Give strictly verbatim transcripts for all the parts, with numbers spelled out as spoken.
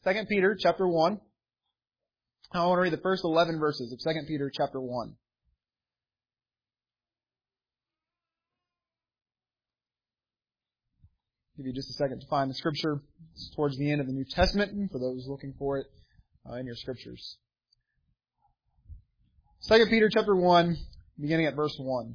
Second Peter chapter one. I want to read the first eleven verses of Second Peter chapter one. Give you just a second to find the scripture. It's towards the end of the New Testament for those looking for it uh, in your scriptures. Second Peter chapter one, beginning at verse one.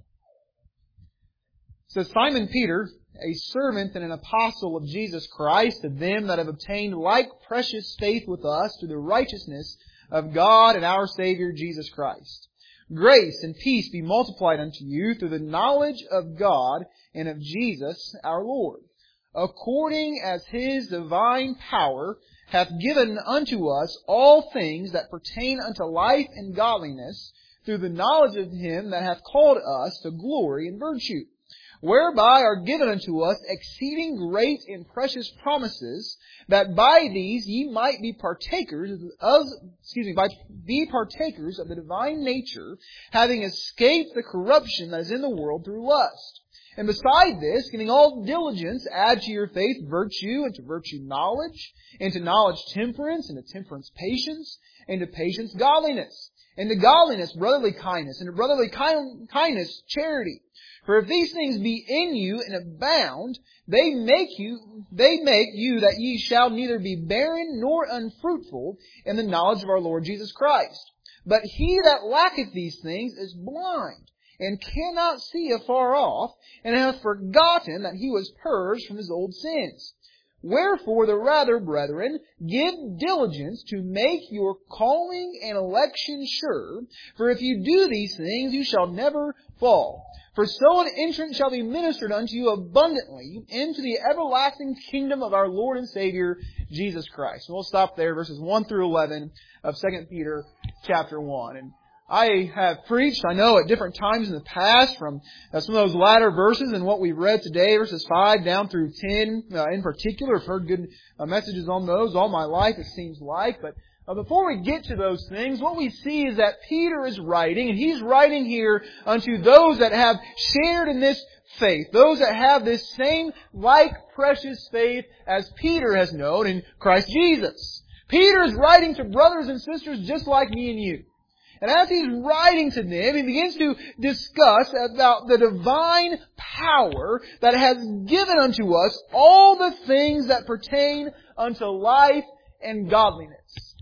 It says, Simon Peter, a servant and an apostle of Jesus Christ, to them that have obtained like precious faith with us through the righteousness of God and our Savior Jesus Christ. Grace and peace be multiplied unto you through the knowledge of God and of Jesus our Lord, according as His divine power hath given unto us all things that pertain unto life and godliness, through the knowledge of Him that hath called us to glory and virtue, whereby are given unto us exceeding great and precious promises, that by these ye might be partakers of, excuse me, by be partakers of the divine nature, having escaped the corruption that is in the world through lust. And beside this, giving all diligence, add to your faith virtue, and to virtue knowledge, and to knowledge temperance, and to temperance patience, and to patience godliness, and to godliness brotherly kindness, and to brotherly kind, kindness charity. For if these things be in you and abound, they make you, they make you that ye shall neither be barren nor unfruitful in the knowledge of our Lord Jesus Christ. But he that lacketh these things is blind, and cannot see afar off, and hath forgotten that he was purged from his old sins. Wherefore the rather, brethren, give diligence to make your calling and election sure, for if you do these things, you shall never fall. For so an entrance shall be ministered unto you abundantly into the everlasting kingdom of our Lord and Savior, Jesus Christ. And we'll stop there, verses one through eleven of Second Peter chapter one. And I have preached, I know, at different times in the past from uh, some of those latter verses and what we've read today, verses five down through ten uh, in particular. I've heard good uh, messages on those all my life, it seems like. But uh, before we get to those things, what we see is that Peter is writing, and he's writing here unto those that have shared in this faith, those that have this same like precious faith as Peter has known in Christ Jesus. Peter is writing to brothers and sisters just like me and you. And as he's writing to them, he begins to discuss about the divine power that has given unto us all the things that pertain unto life and godliness.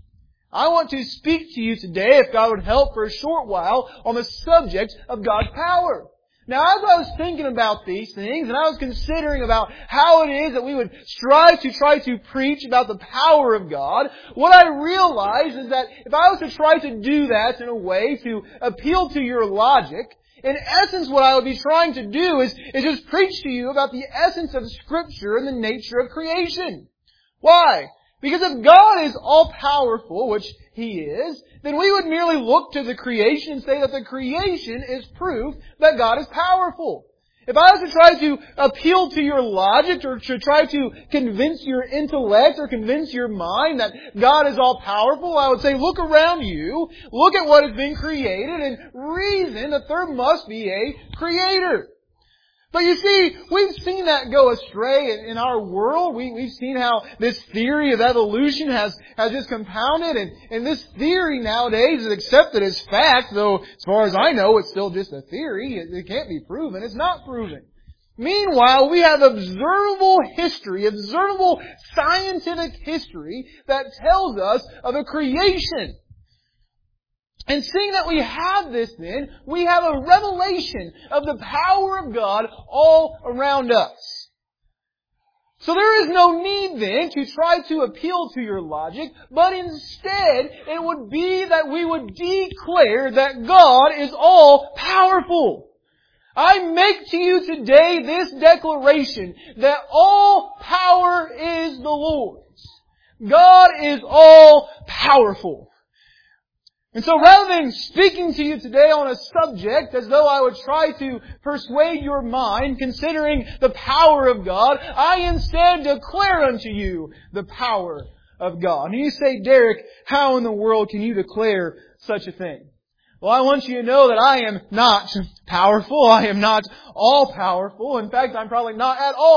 I want to speak to you today, if God would help, for a short while on the subject of God's power. Now, as I was thinking about these things, and I was considering about how it is that we would strive to try to preach about the power of God, what I realized is that if I was to try to do that in a way to appeal to your logic, in essence what I would be trying to do is, is just preach to you about the essence of Scripture and the nature of creation. Why? Because if God is all-powerful, which He is, then we would merely look to the creation and say that the creation is proof that God is powerful. If I was to try to appeal to your logic or to try to convince your intellect or convince your mind that God is all-powerful, I would say, look around you, look at what has been created, and reason that there must be a Creator. But you see, we've seen that go astray in, in our world. We, we've seen how this theory of evolution has, has just compounded. And, and this theory nowadays is accepted as fact, though as far as I know, it's still just a theory. It, it can't be proven. It's not proven. Meanwhile, we have observable history, observable scientific history that tells us of a creation. And seeing that we have this then, we have a revelation of the power of God all around us. So there is no need then to try to appeal to your logic, but instead it would be that we would declare that God is all powerful. I make to you today this declaration that all power is the Lord's. God is all powerful. And so rather than speaking to you today on a subject as though I would try to persuade your mind considering the power of God, I instead declare unto you the power of God. And you say, Derek, how in the world can you declare such a thing? Well, I want you to know that I am not powerful. I am not all powerful. In fact, I'm probably not at all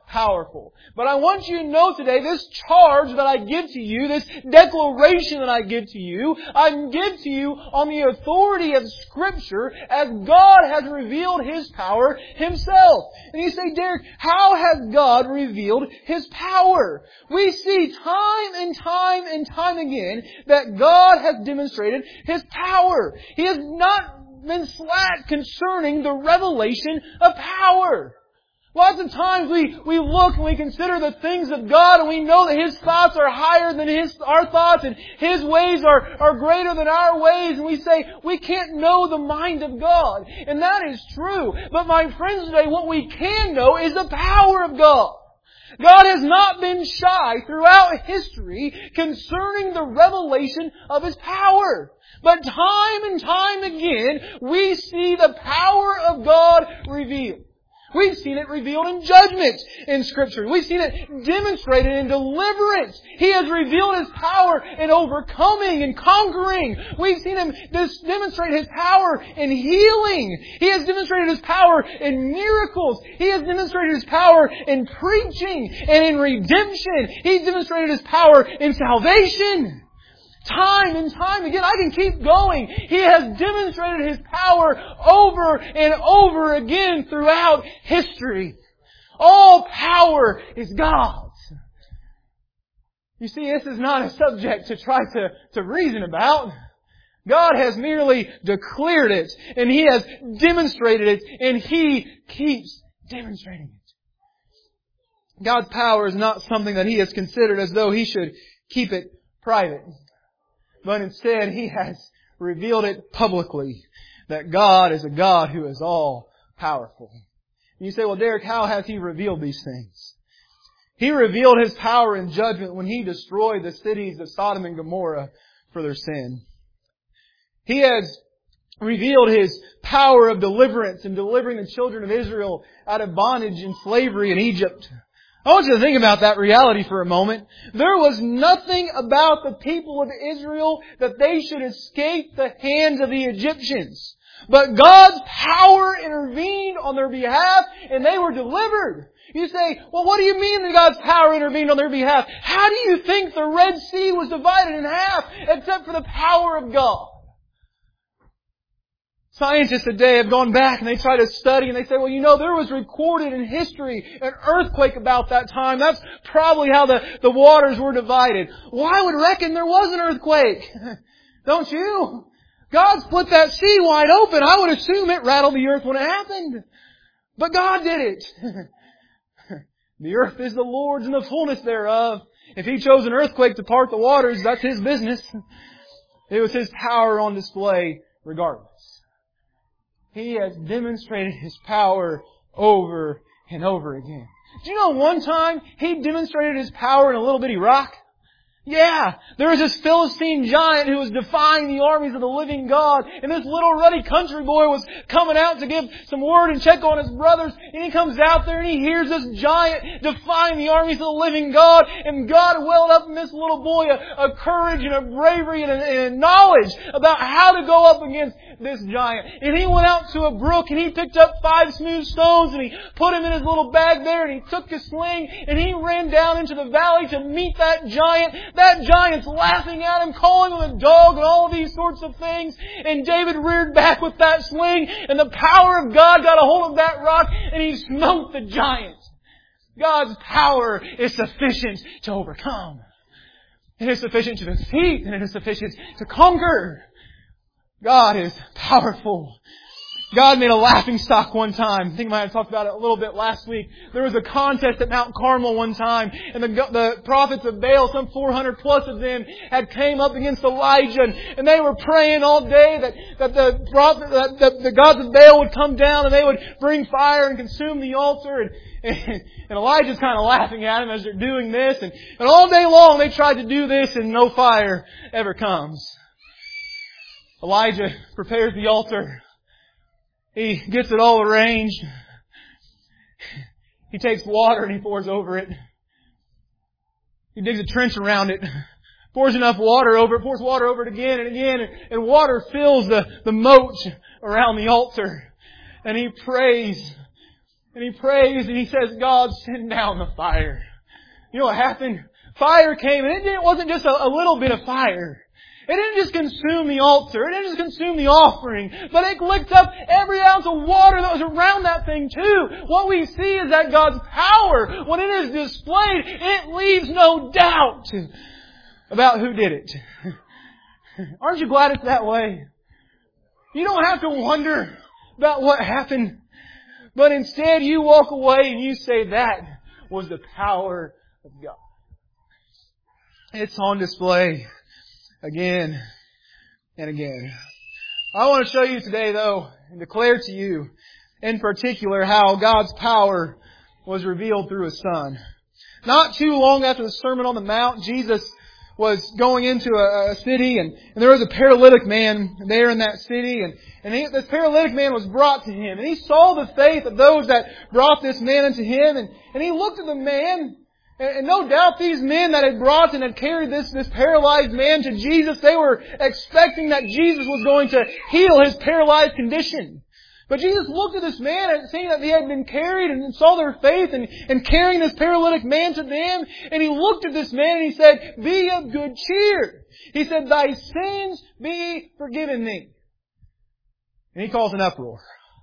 powerful. But I want you to know today, this charge that I give to you, this declaration that I give to you, I give to you on the authority of Scripture as God has revealed His power Himself. And you say, Derek, how has God revealed His power? We see time and time and time again that God has demonstrated His power. He has not been slack concerning the revelation of power. Lots of times we, we look and we consider the things of God and we know that His thoughts are higher than His, our thoughts and His ways are, are greater than our ways, and we say we can't know the mind of God. And that is true. But my friends today, what we can know is the power of God. God has not been shy throughout history concerning the revelation of His power. But time and time again, we see the power of God revealed. We've seen it revealed in judgment in Scripture. We've seen it demonstrated in deliverance. He has revealed His power in overcoming and conquering. We've seen Him demonstrate His power in healing. He has demonstrated His power in miracles. He has demonstrated His power in preaching and in redemption. He's demonstrated His power in salvation. Time and time again, I can keep going. He has demonstrated His power over and over again throughout history. All power is God's. You see, this is not a subject to try to, to reason about. God has merely declared it, and He has demonstrated it, and He keeps demonstrating it. God's power is not something that He has considered as though He should keep it private. But instead, He has revealed it publicly, that God is a God who is all powerful. And you say, well, Derek, how has He revealed these things? He revealed His power in judgment when He destroyed the cities of Sodom and Gomorrah for their sin. He has revealed His power of deliverance in delivering the children of Israel out of bondage and slavery in Egypt. I want you to think about that reality for a moment. There was nothing about the people of Israel that they should escape the hands of the Egyptians. But God's power intervened on their behalf and they were delivered. You say, well, what do you mean that God's power intervened on their behalf? How do you think the Red Sea was divided in half except for the power of God? Scientists today have gone back and they try to study and they say, well, you know, there was recorded in history an earthquake about that time. That's probably how the, the waters were divided. Well, I would reckon there was an earthquake. Don't you? God split that sea wide open. I would assume it rattled the earth when it happened. But God did it. The earth is the Lord's and the fullness thereof. If He chose an earthquake to part the waters, that's His business. It was His power on display regardless. He has demonstrated His power over and over again. Do you know one time He demonstrated His power in a little bitty rock? Yeah, there was this Philistine giant who was defying the armies of the living God. And this little ruddy country boy was coming out to give some word and check on his brothers. And he comes out there and he hears this giant defying the armies of the living God. And God welled up in this little boy a, a courage and a bravery and a, and a knowledge about how to go up against this giant. And he went out to a brook and he picked up five smooth stones and he put them in his little bag there and he took his sling and he ran down into the valley to meet that giant. That giant's laughing at him, calling him a dog and all these sorts of things. And David reared back with that sling and the power of God got a hold of that rock and he smote the giant. God's power is sufficient to overcome. It is sufficient to defeat and it is sufficient to conquer. God is powerful. God made a laughing stock one time. I think I might have talked about it a little bit last week. There was a contest at Mount Carmel one time, and the, the prophets of Baal, some four hundred plus of them, had came up against Elijah, and, and they were praying all day that, that the prophet, that, that the gods of Baal would come down and they would bring fire and consume the altar. And, and, and Elijah's kind of laughing at them as they're doing this, and, and all day long they tried to do this, and no fire ever comes. Elijah prepares the altar. He gets it all arranged. He takes water and he pours over it. He digs a trench around it. Pours enough water over it. Pours water over it again and again. And water fills the, the moat around the altar. And he prays. And he prays and he says, God, send down the fire. You know what happened? Fire came, and it wasn't just a, a little bit of fire. It didn't just consume the altar. It didn't just consume the offering. But it licked up every ounce of water that was around that thing too. What we see is that God's power, when it is displayed, it leaves no doubt about who did it. Aren't you glad it's that way? You don't have to wonder about what happened. But instead you walk away and you say, that was the power of God. It's on display again and again. I want to show you today, though, and declare to you in particular how God's power was revealed through His Son. Not too long after the Sermon on the Mount, Jesus was going into a, a city, and, and there was a paralytic man there in that city, and, and he, this paralytic man was brought to Him, and He saw the faith of those that brought this man unto Him, and, and He looked at the man. And no doubt these men that had brought and had carried this, this paralyzed man to Jesus, they were expecting that Jesus was going to heal his paralyzed condition. But Jesus looked at this man and seeing that he had been carried and saw their faith and, and carrying this paralytic man to them. And He looked at this man and He said, be of good cheer. He said, thy sins be forgiven thee. And He caused an uproar.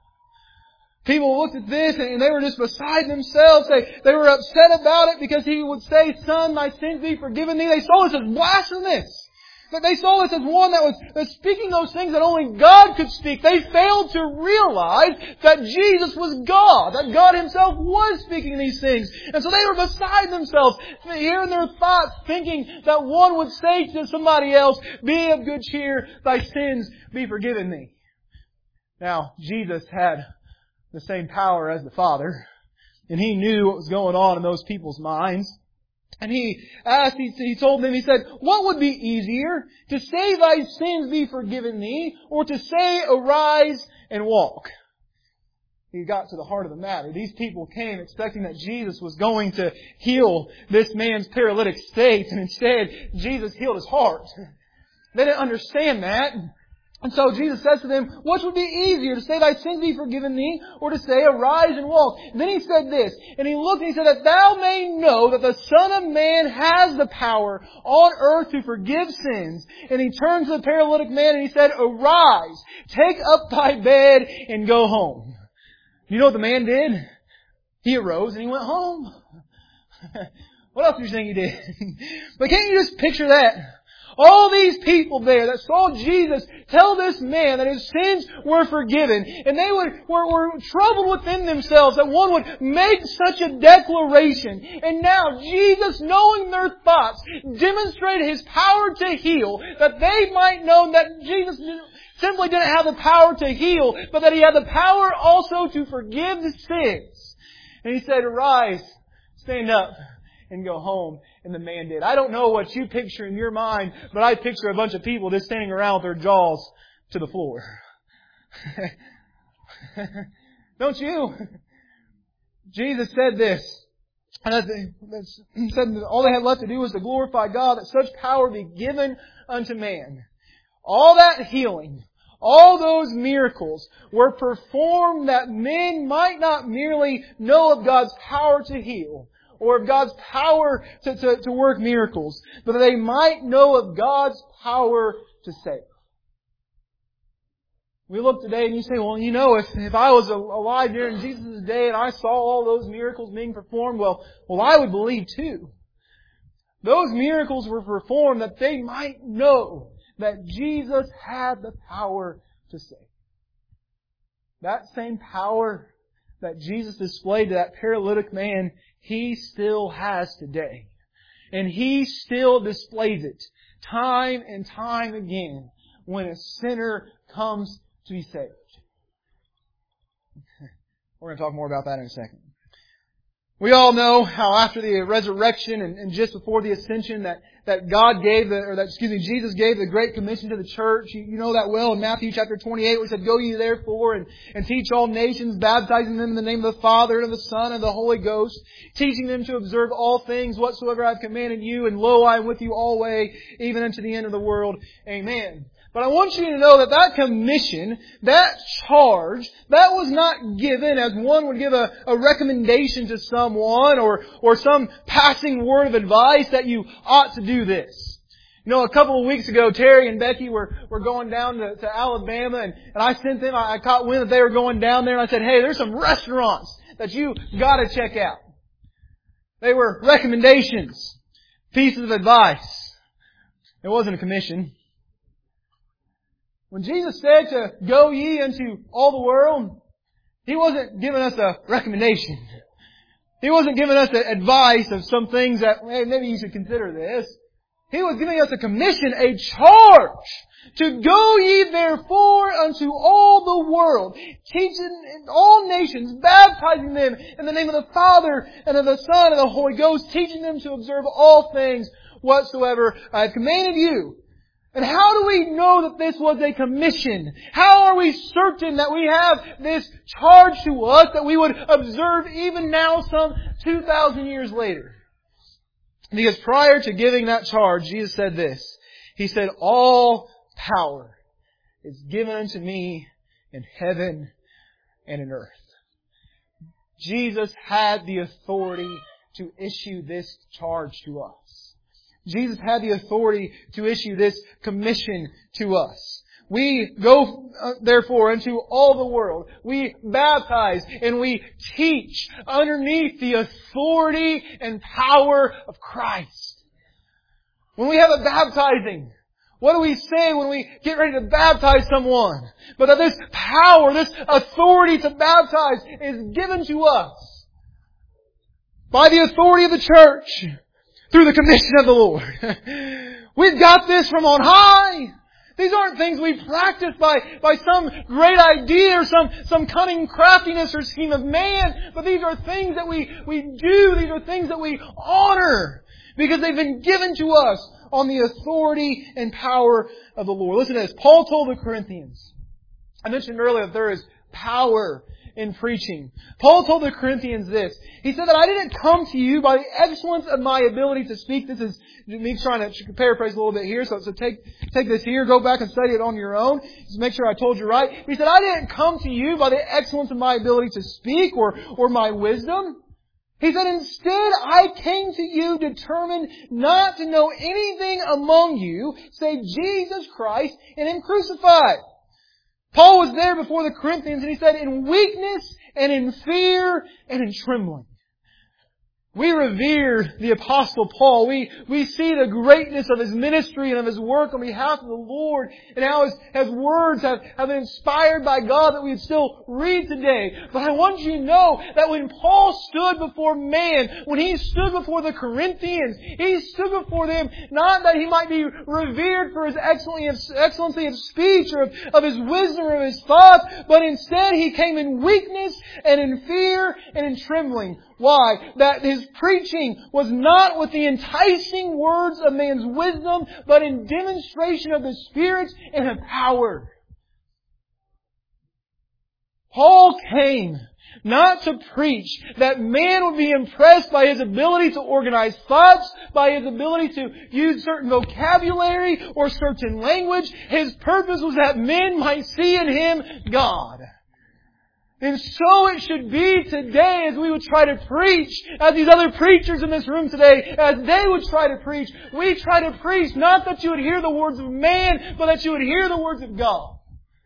People looked at this and they were just beside themselves. They, they were upset about it because He would say, Son, thy sins be forgiven thee. They saw this as blasphemous. They saw this as one that was, that was speaking those things that only God could speak. They failed to realize that Jesus was God, that God Himself was speaking these things. And so they were beside themselves, hearing their thoughts, thinking that one would say to somebody else, be of good cheer, thy sins be forgiven thee. Now, Jesus had the same power as the Father, and He knew what was going on in those people's minds. And He asked, He, he told them, He said, what would be easier, to say thy sins be forgiven thee, or to say arise and walk? He got to the heart of the matter. These people came expecting that Jesus was going to heal this man's paralytic state, and instead Jesus healed his heart. They didn't understand that. And so Jesus says to them, which would be easier, to say thy sins be forgiven thee, or to say arise and walk? And then He said this, and He looked and He said, that thou may know that the Son of Man has the power on earth to forgive sins. And He turned to the paralytic man and He said, arise, take up thy bed and go home. You know what the man did? He arose and he went home. What else do you think he did? But can't you just picture that? All these people there that saw Jesus tell this man that his sins were forgiven, and they would, were, were troubled within themselves that one would make such a declaration. And now Jesus, knowing their thoughts, demonstrated His power to heal, that they might know that Jesus simply didn't have the power to heal, but that He had the power also to forgive the sins. And He said, arise, stand up, and go home. And the man did. I don't know what you picture in your mind, but I picture a bunch of people just standing around with their jaws to the floor. Don't you? Jesus said this. And He said all they had left to do was to glorify God, that such power be given unto man. All that healing, all those miracles were performed that men might not merely know of God's power to heal, or of God's power to, to, to work miracles, but that they might know of God's power to save. We look today and you say, well, you know, if, if I was alive during Jesus' day and I saw all those miracles being performed, well, well, I would believe too. Those miracles were performed that they might know that Jesus had the power to save. That same power that Jesus displayed to that paralytic man, He still has today. And He still displays it time and time again when a sinner comes to be saved. We're going to talk more about that in a second. We all know how after the resurrection and, and just before the ascension that, that God gave, the, or that, excuse me, Jesus gave the Great Commission to the church. You, you know that well in Matthew chapter twenty-eight where He said, go ye therefore and, and teach all nations, baptizing them in the name of the Father and of the Son and of the Holy Ghost, teaching them to observe all things whatsoever I have commanded you, and lo, I am with you always, even unto the end of the world. Amen. But I want you to know that that commission, that charge, that was not given as one would give a, a recommendation to someone or, or some passing word of advice that you ought to do this. You know, a couple of weeks ago, Terry and Becky were, were going down to, to Alabama and, and I sent them, I, I caught wind that they were going down there and I said, hey, there's some restaurants that you gotta check out. They were recommendations, pieces of advice. It wasn't a commission. When Jesus said to go ye into all the world, He wasn't giving us a recommendation. He wasn't giving us advice of some things that, hey, maybe you should consider this. He was giving us a commission, a charge to go ye therefore unto all the world, teaching all nations, baptizing them in the name of the Father and of the Son and of the Holy Ghost, teaching them to observe all things whatsoever I have commanded you. And how do we know that this was a commission? How are we certain that we have this charge to us that we would observe even now some two thousand years later? Because prior to giving that charge, Jesus said this. He said, all power is given unto me in heaven and in earth. Jesus had the authority to issue this charge to us. Jesus had the authority to issue this commission to us. We go, uh, therefore, into all the world. We baptize and we teach underneath the authority and power of Christ. When we have a baptizing, what do we say when we get ready to baptize someone? But that this power, this authority to baptize is given to us by the authority of the church through the commission of the Lord. We've got this from on high. These aren't things we practice by, by some great idea or some, some cunning craftiness or scheme of man, but these are things that we, we do. These are things that we honor because they've been given to us on the authority and power of the Lord. Listen to this. Paul told the Corinthians, I mentioned earlier that there is power in preaching. Paul told the Corinthians this. He said that I didn't come to you by the excellence of my ability to speak. This is me trying to paraphrase a little bit here. So, so take, take this here. Go back and study it on your own. Just make sure I told you right. He said, I didn't come to you by the excellence of my ability to speak or, or my wisdom. He said, instead, I came to you determined not to know anything among you save Jesus Christ and Him crucified. Paul was there before the Corinthians and he said, in weakness and in fear and in trembling. We revere the Apostle Paul. We, we see the greatness of his ministry and of his work on behalf of the Lord and how his, his words have, have been inspired by God that we would still read today. But I want you to know that when Paul stood before man, when he stood before the Corinthians, he stood before them not that he might be revered for his excellency of speech or of, of his wisdom or of his thoughts, but instead he came in weakness and in fear and in trembling. Why? That his preaching was not with the enticing words of man's wisdom, but in demonstration of the Spirit and of power. Paul came not to preach that man would be impressed by his ability to organize thoughts, by his ability to use certain vocabulary or certain language. His purpose was that men might see in him God. And so it should be today as we would try to preach, as these other preachers in this room today, as they would try to preach. We try to preach not that you would hear the words of man, but that you would hear the words of God.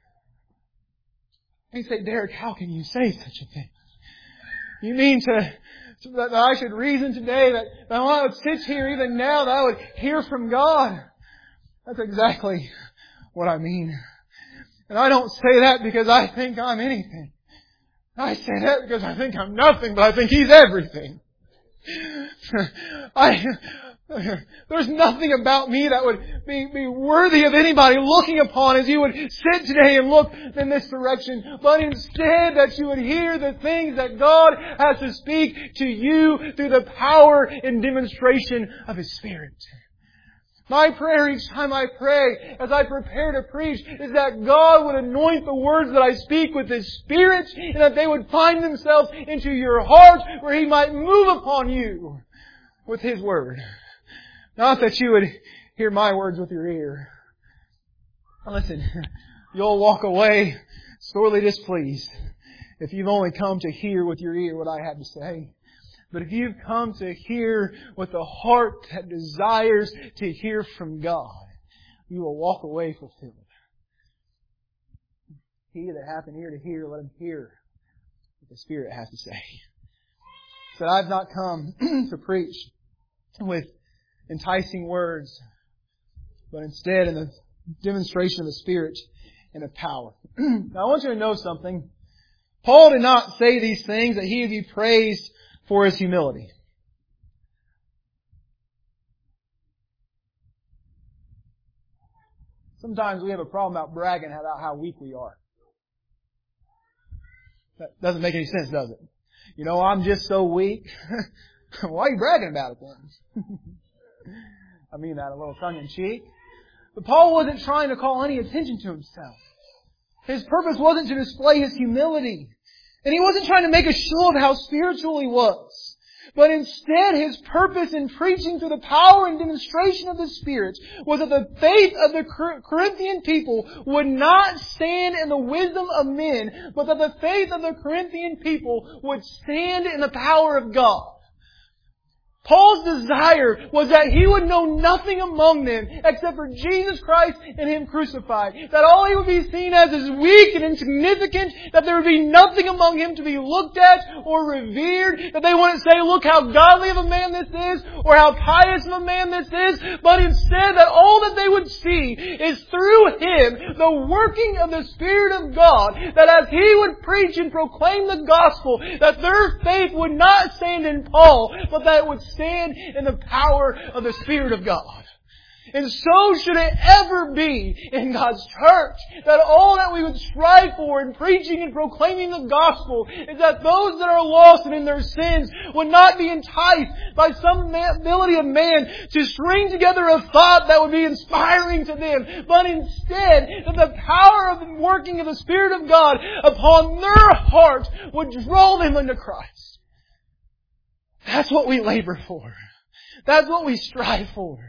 And you say, Derek, how can you say such a thing? You mean to, to that I should reason today that, that when I would sit here even now that I would hear from God? That's exactly what I mean. And I don't say that because I think I'm anything. I say that because I think I'm nothing, but I think He's everything. I, there's nothing about me that would be, be worthy of anybody looking upon as you would sit today and look in this direction, but instead that you would hear the things that God has to speak to you through the power and demonstration of His Spirit. My prayer each time I pray, as I prepare to preach, is that God would anoint the words that I speak with His Spirit, and that they would find themselves into your heart, where He might move upon you with His Word. Not that you would hear my words with your ear. Listen, you'll walk away sorely displeased if you've only come to hear with your ear what I have to say. But if you've come to hear with a heart that desires to hear from God, you will walk away fulfilled. He that hath an ear to hear, let him hear what the Spirit has to say. So I've not come to preach with enticing words, but instead in the demonstration of the Spirit and of power. Now I want you to know something. Paul did not say these things that he would be praised for his humility. Sometimes we have a problem about bragging about how weak we are. That doesn't make any sense, does it? You know, I'm just so weak. Why are you bragging about it then? I mean that a little tongue-in-cheek. But Paul wasn't trying to call any attention to himself. His purpose wasn't to display his humility. And he wasn't trying to make a show of how spiritual he was. But instead, his purpose in preaching through the power and demonstration of the Spirit was that the faith of the Corinthian people would not stand in the wisdom of men, but that the faith of the Corinthian people would stand in the power of God. Paul's desire was that he would know nothing among them except for Jesus Christ and Him crucified. That all he would be seen as is weak and insignificant. That there would be nothing among him to be looked at or revered. That they wouldn't say, look how godly of a man this is or how pious of a man this is. But instead that all that they would see is through him the working of the Spirit of God. That as he would preach and proclaim the gospel, that their faith would not stand in Paul, but that it would stand in the power of the Spirit of God. And so should it ever be in God's church, that all that we would strive for in preaching and proclaiming the gospel is that those that are lost and in their sins would not be enticed by some ability of man to string together a thought that would be inspiring to them, but instead that the power of the working of the Spirit of God upon their heart would draw them unto Christ. That's what we labor for. That's what we strive for.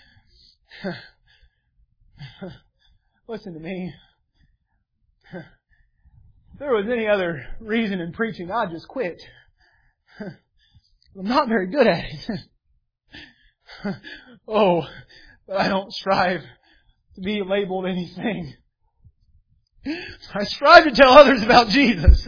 Listen to me. If there was any other reason in preaching, I'd just quit. I'm not very good at it. Oh, but I don't strive to be labeled anything. I strive to tell others about Jesus.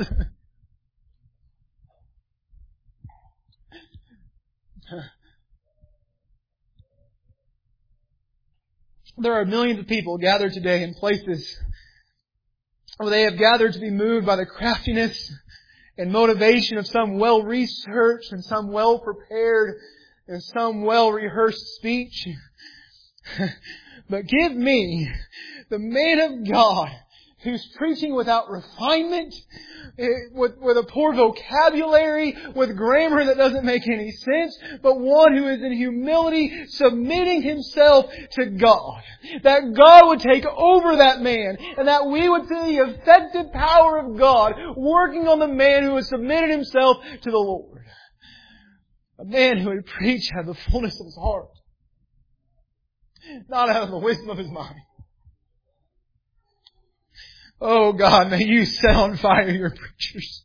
There are millions of people gathered today in places where they have gathered to be moved by the craftiness and motivation of some well-researched and some well-prepared and some well-rehearsed speech. But give me the man of God who's preaching without refinement, with, with a poor vocabulary, with grammar that doesn't make any sense, but one who is in humility submitting himself to God. That God would take over that man, and that we would see the effective power of God working on the man who has submitted himself to the Lord. A man who would preach out of the fullness of his heart, not out of the wisdom of his mind. Oh God, may you set on fire your preachers.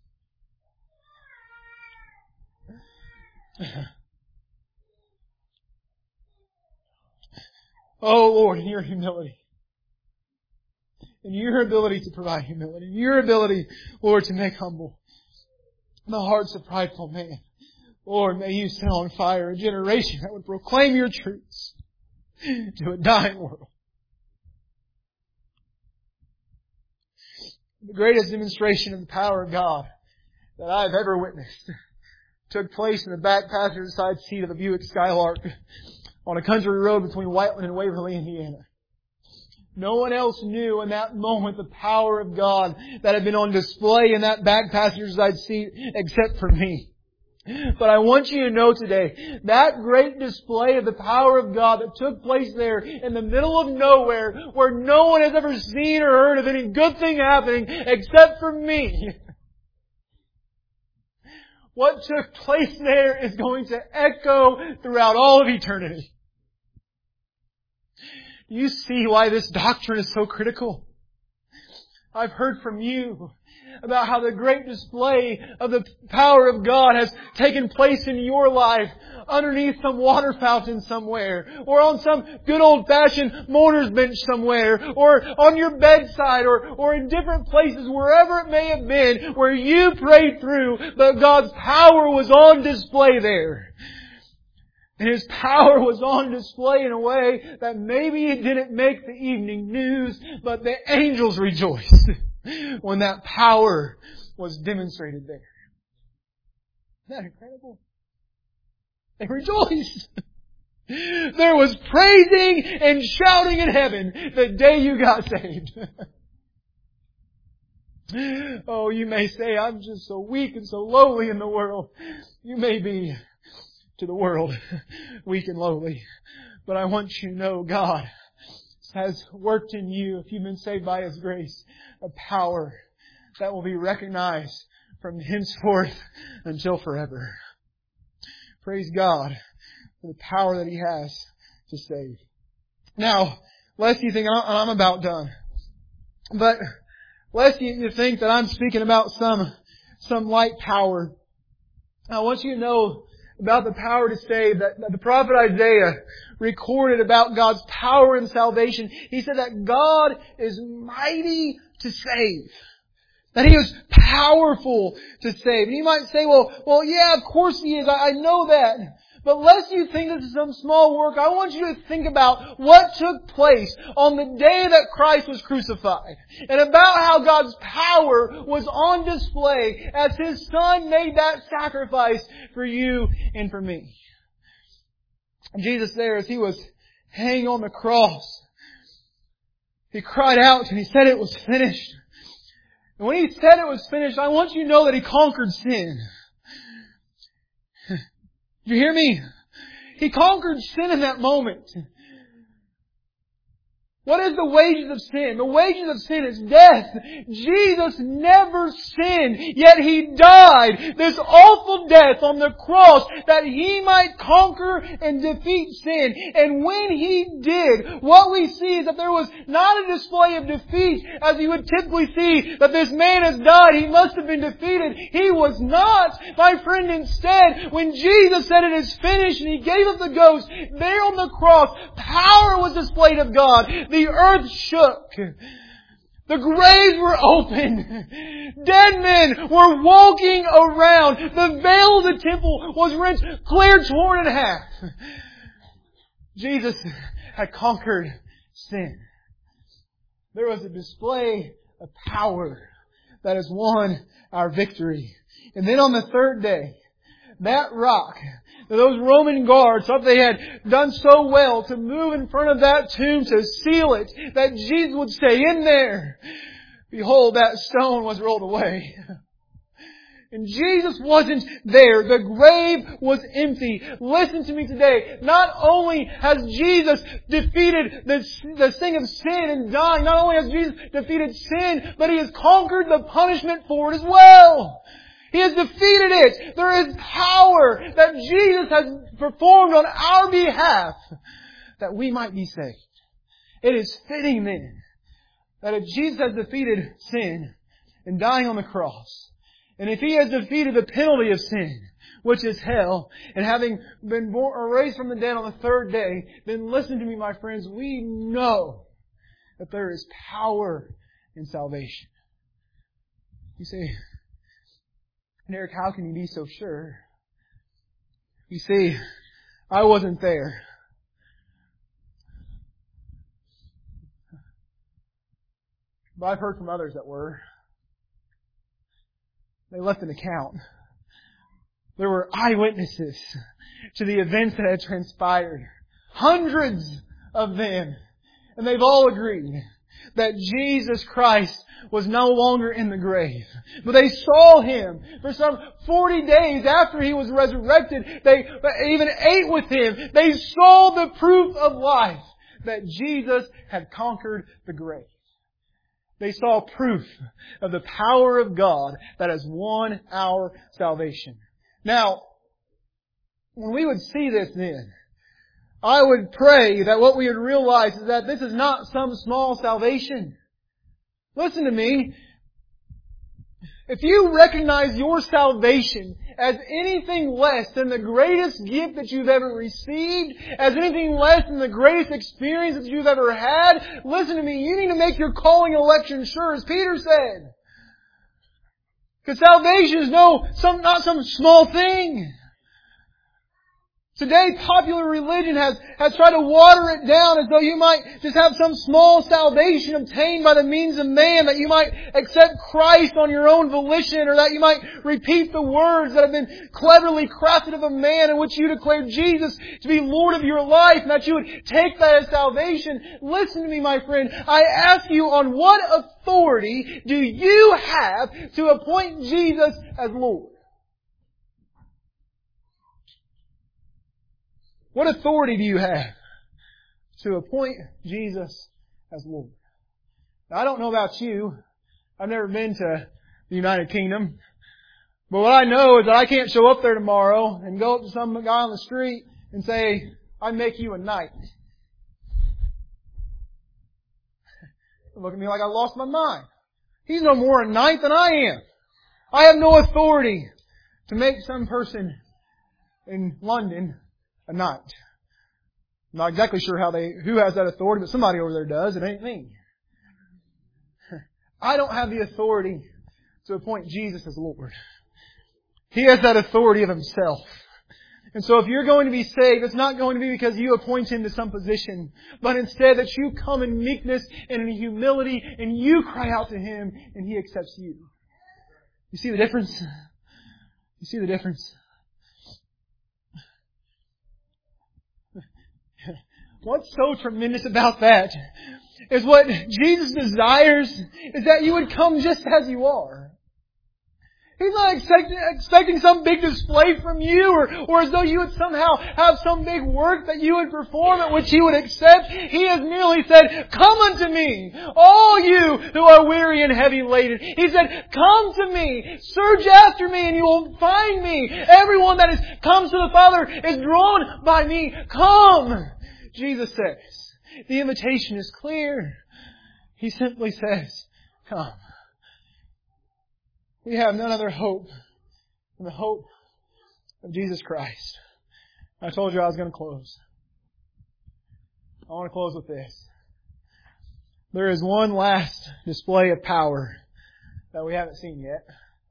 Oh Lord, in your humility, in your ability to provide humility, in your ability, Lord, to make humble the hearts of prideful man. Lord, may you set on fire a generation that would proclaim your truths to a dying world. The greatest demonstration of the power of God that I have ever witnessed took place in the back passenger side seat of the Buick Skylark on a country road between Whiteland and Waverly, Indiana. No one else knew in that moment the power of God that had been on display in that back passenger side seat except for me. But I want you to know today, that great display of the power of God that took place there in the middle of nowhere, where no one has ever seen or heard of any good thing happening except for me. What took place there is going to echo throughout all of eternity. Do you see why this doctrine is so critical? I've heard from you about how the great display of the power of God has taken place in your life underneath some water fountain somewhere, or on some good old-fashioned mourner's bench somewhere, or on your bedside, or, or in different places, wherever it may have been, where you prayed through, but God's power was on display there. And His power was on display in a way that maybe it didn't make the evening news, but the angels rejoiced when that power was demonstrated there. Isn't that incredible? They rejoiced. There was praising and shouting in heaven the day you got saved. Oh, you may say, I'm just so weak and so lowly in the world. You may be to the world, weak and lowly. But I want you to know God has worked in you, if you've been saved by His grace, a power that will be recognized from henceforth until forever. Praise God for the power that He has to save. Now, lest you think I'm about done, but lest you think that I'm speaking about some, some light power, I want you to know about the power to save, that, that the prophet Isaiah recorded about God's power and salvation. He said that God is mighty to save. That He is powerful to save. And you might say, well, well, yeah, of course He is. I, I know that. But lest you think this is some small work, I want you to think about what took place on the day that Christ was crucified. And about how God's power was on display as His Son made that sacrifice for you and for me. Jesus there, as He was hanging on the cross, He cried out and He said it was finished. And when He said it was finished, I want you to know that He conquered sin. Did you hear me? He conquered sin in that moment. What is the wages of sin? The wages of sin is death. Jesus never sinned, yet He died this awful death on the cross that He might conquer and defeat sin. And when He did, what we see is that there was not a display of defeat as you would typically see that this man has died, he must have been defeated. He was not, my friend. Instead, when Jesus said it is finished and He gave up the ghost, there on the cross, power was displayed of God. The earth shook. The graves were opened. Dead men were walking around. The veil of the temple was rent clear, torn in half. Jesus had conquered sin. There was a display of power that has won our victory. And then on the third day, that rock, those Roman guards thought they had done so well to move in front of that tomb to seal it, that Jesus would stay in there. Behold, that stone was rolled away. And Jesus wasn't there. The grave was empty. Listen to me today. Not only has Jesus defeated the, the thing of sin and dying, not only has Jesus defeated sin, but He has conquered the punishment for it as well. He has defeated it. There is power that Jesus has performed on our behalf that we might be saved. It is fitting then that if Jesus has defeated sin in dying on the cross, and if He has defeated the penalty of sin, which is hell, and having been born or raised from the dead on the third day, then listen to me, my friends, we know that there is power in salvation. You say, Eric, how can you be so sure? You see, I wasn't there. But I've heard from others that were. They left an account. There were eyewitnesses to the events that had transpired. Hundreds of them. And they've all agreed that Jesus Christ was no longer in the grave. But they saw Him for some forty days after He was resurrected. They even ate with Him. They saw the proof of life that Jesus had conquered the grave. They saw proof of the power of God that has won our salvation. Now, when we would see this then, I would pray that what we would realize is that this is not some small salvation. Listen to me. If you recognize your salvation as anything less than the greatest gift that you've ever received, as anything less than the greatest experience that you've ever had, listen to me, you need to make your calling and election sure, as Peter said. Because salvation is no, some, not some small thing. Today, popular religion has, has tried to water it down as though you might just have some small salvation obtained by the means of man, that you might accept Christ on your own volition, or that you might repeat the words that have been cleverly crafted of a man in which you declare Jesus to be Lord of your life, and that you would take that as salvation. Listen to me, my friend. I ask you, on what authority do you have to appoint Jesus as Lord? What authority do you have to appoint Jesus as Lord? Now, I don't know about you. I've never been to the United Kingdom. But what I know is that I can't show up there tomorrow and go up to some guy on the street and say, I make you a knight. Look at me like I lost my mind. He's no more a knight than I am. I have no authority to make some person in London a knight. I'm not exactly sure how they, who has that authority, but somebody over there does. It ain't me. I don't have the authority to appoint Jesus as Lord. He has that authority of Himself. And so if you're going to be saved, it's not going to be because you appoint Him to some position, but instead that you come in meekness and in humility and you cry out to Him and He accepts you. You see the difference? You see the difference? What's so tremendous about that is what Jesus desires is that you would come just as you are. He's not expecting, expecting some big display from you, or, or as though you would somehow have some big work that you would perform at which He would accept. He has merely said, come unto me, all you who are weary and heavy laden. He said, come to me, search after me, and you will find me. Everyone that is, comes to the Father is drawn by me. Come! Jesus says. The invitation is clear. He simply says, come. We have none other hope than the hope of Jesus Christ. I told you I was going to close. I want to close with this. There is one last display of power that we haven't seen yet.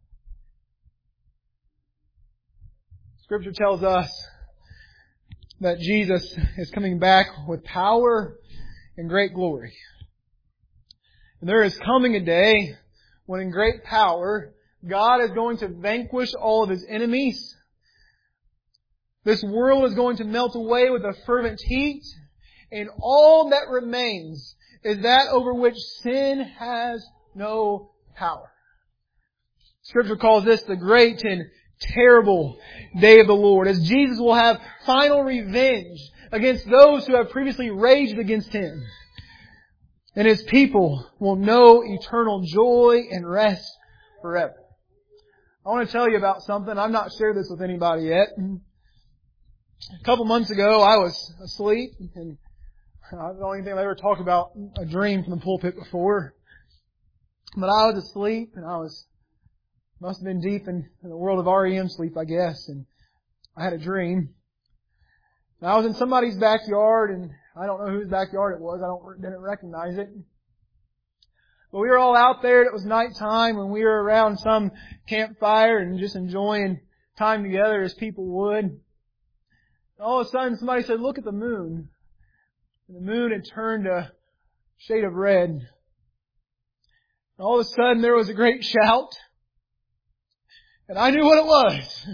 Scripture tells us that Jesus is coming back with power and great glory. And there is coming a day when in great power, God is going to vanquish all of His enemies. This world is going to melt away with a fervent heat, and all that remains is that over which sin has no power. Scripture calls this the great and terrible day of the Lord, as Jesus will have final revenge against those who have previously raged against Him. And His people will know eternal joy and rest forever. I want to tell you about something. I've not shared this with anybody yet. A couple months ago, I was asleep, and I don't even think I've ever talked about a dream from the pulpit before. But I was asleep, and I was Must have been deep in, in the world of R E M sleep, I guess. And I had a dream. And I was in somebody's backyard, and I don't know whose backyard it was. I don't didn't recognize it. But we were all out there. It was nighttime, and we were around some campfire and just enjoying time together as people would. And all of a sudden, somebody said, "Look at the moon." And the moon had turned a shade of red. And all of a sudden, there was a great shout. And I knew what it was.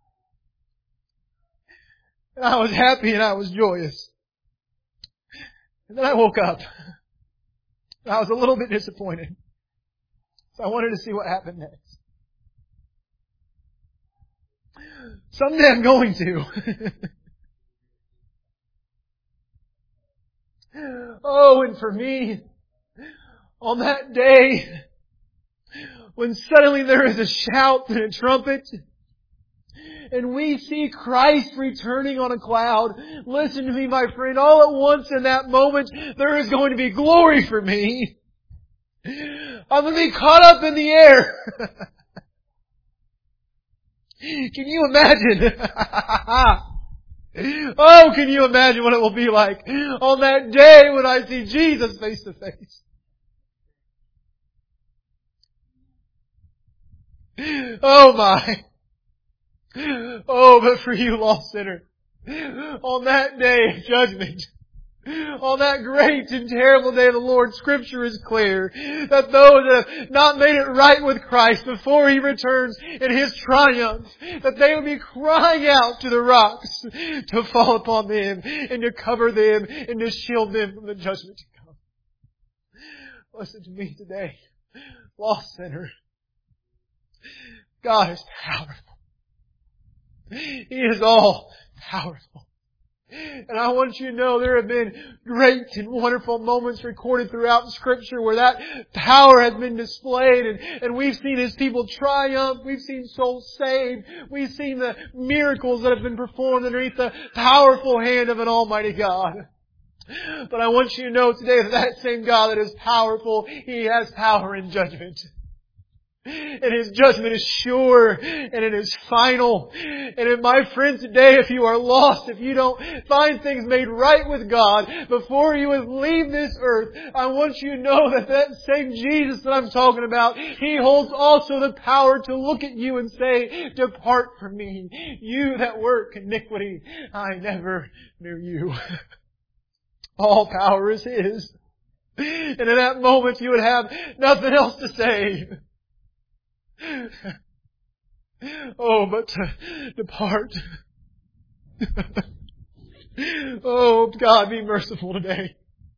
And I was happy and I was joyous. And then I woke up. And I was a little bit disappointed. So I wanted to see what happened next. Someday I'm going to. Oh, and for me, on that day, when suddenly there is a shout and a trumpet, and we see Christ returning on a cloud, listen to me, my friend, all at once in that moment, there is going to be glory for me. I'm going to be caught up in the air. Can you imagine? Oh, can you imagine what it will be like on that day when I see Jesus face to face? Oh my. Oh, but for you, lost sinner, on that day of judgment, on that great and terrible day of the Lord, Scripture is clear that those that have not made it right with Christ before He returns in His triumph, that they will be crying out to the rocks to fall upon them and to cover them and to shield them from the judgment to come. Listen to me today, lost sinner. God is powerful. He is all powerful. And I want you to know there have been great and wonderful moments recorded throughout Scripture where that power has been displayed, and, and we've seen His people triumph. We've seen souls saved. We've seen the miracles that have been performed underneath the powerful hand of an Almighty God. But I want you to know today that that same God that is powerful, He has power in judgment. And His judgment is sure, and it is final. And my friend, today, if you are lost, if you don't find things made right with God before you leave this earth, I want you to know that that same Jesus that I'm talking about, He holds also the power to look at you and say, "Depart from me, you that work iniquity, I never knew you." All power is His. And in that moment you would have nothing else to say. Oh, but to depart. Oh, God, be merciful today.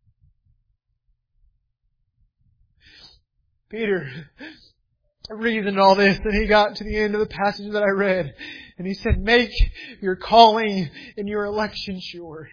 Peter reasoned all this, and he got to the end of the passage that I read, and he said, "Make your calling and your election sure."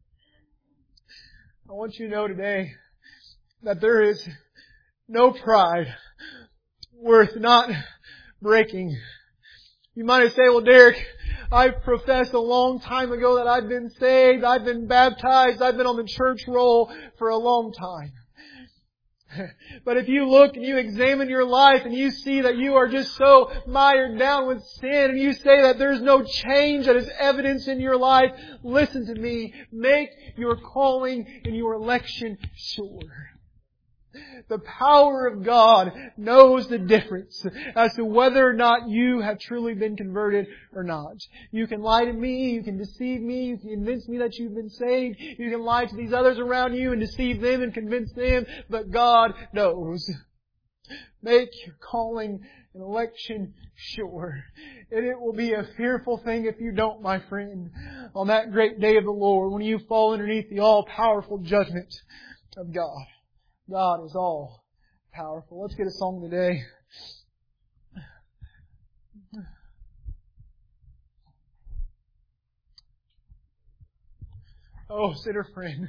I want you to know today that there is no pride worth not breaking. You might say, "Well, Derek, I professed a long time ago that I've been saved, I've been baptized, I've been on the church roll for a long time." But if you look and you examine your life and you see that you are just so mired down with sin, and you say that there's no change that is evidence in your life, listen to me. Make your calling and your election sure. The power of God knows the difference as to whether or not you have truly been converted or not. You can lie to me, you can deceive me, you can convince me that you've been saved, you can lie to these others around you and deceive them and convince them, but God knows. Make your calling and election sure. And it will be a fearful thing if you don't, my friend, on that great day of the Lord, when you fall underneath the all-powerful judgment of God. God is all powerful. Let's get a song today. Oh, sinner friend,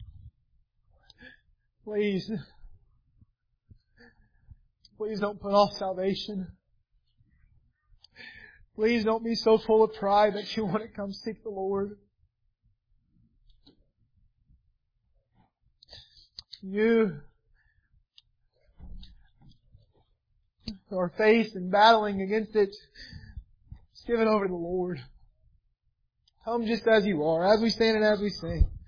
please, please don't put off salvation. Please don't be so full of pride that you want to come seek the Lord. You are faced and battling against it. Just give it over to the Lord. Come just as you are, as we stand and as we sing.